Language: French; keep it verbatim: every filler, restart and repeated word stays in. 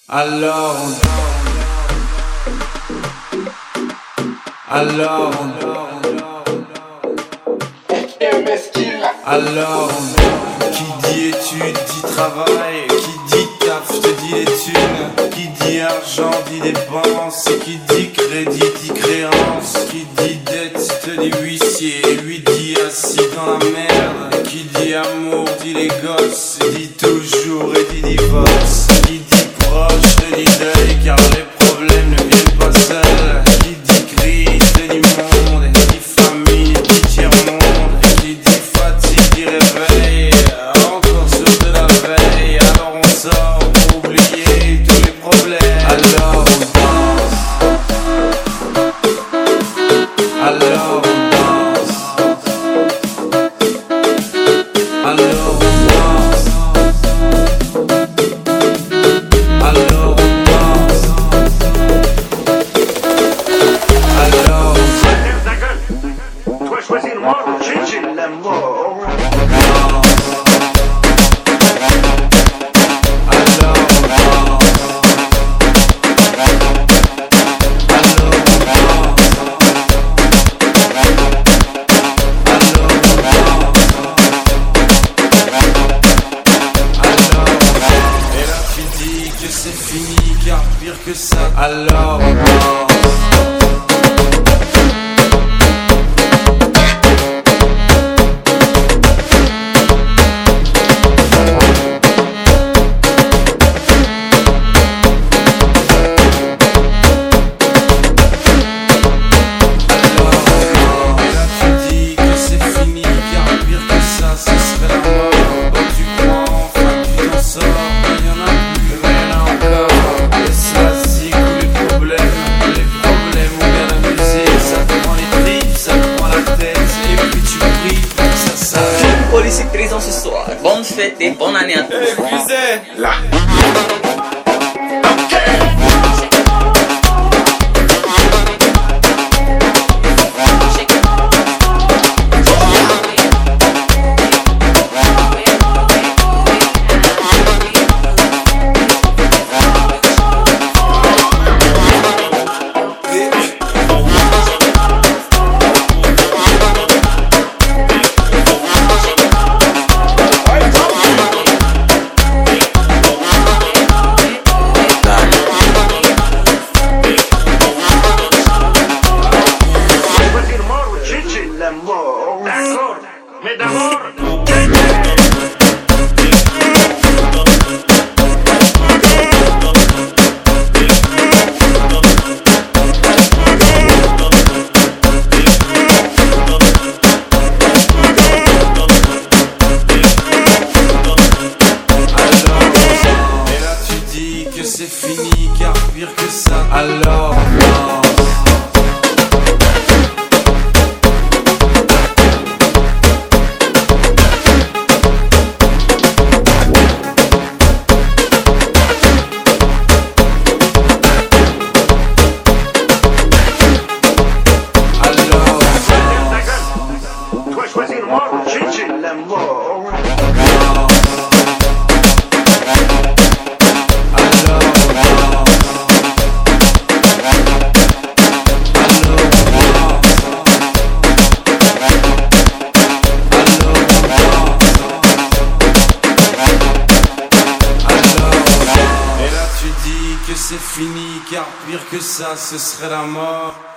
Alors Alors Alors qui dit études dit travail, qui dit taf te dit les thunes, qui dit argent dit dépenses, et qui dit crédit dit créance, qui dit dette te dit huissier, et lui dit assis dans la merde, et qui dit amour dit les gosses, et dit toujours et dit divorce, qui dit proche te dit deuil car les problèmes ne viennent pas seuls, qui dit crise te dit monde, et qui dit famine dit tiers-monde, et qui dit fatigue dit réveil, encore sur de la veille, alors on sort pour oublier tous les problèmes. Alors on danse, alors on danse, alors on danse, alors on danse, alors Ferme ta gueule. Toi choisis le mort ou j'ai la mort. c'est fini car pire que ça. Alors on danse. Police prison ce soir. Bonne fête et bonne année à tous. Épuisé. Là. D'accord, mais d'abord... Et là tu dis que c'est fini car pire que ça. Alors non. Choisis le mort ou j'ai la mort. Et là tu dis que c'est fini car pire que ça ce serait la mort.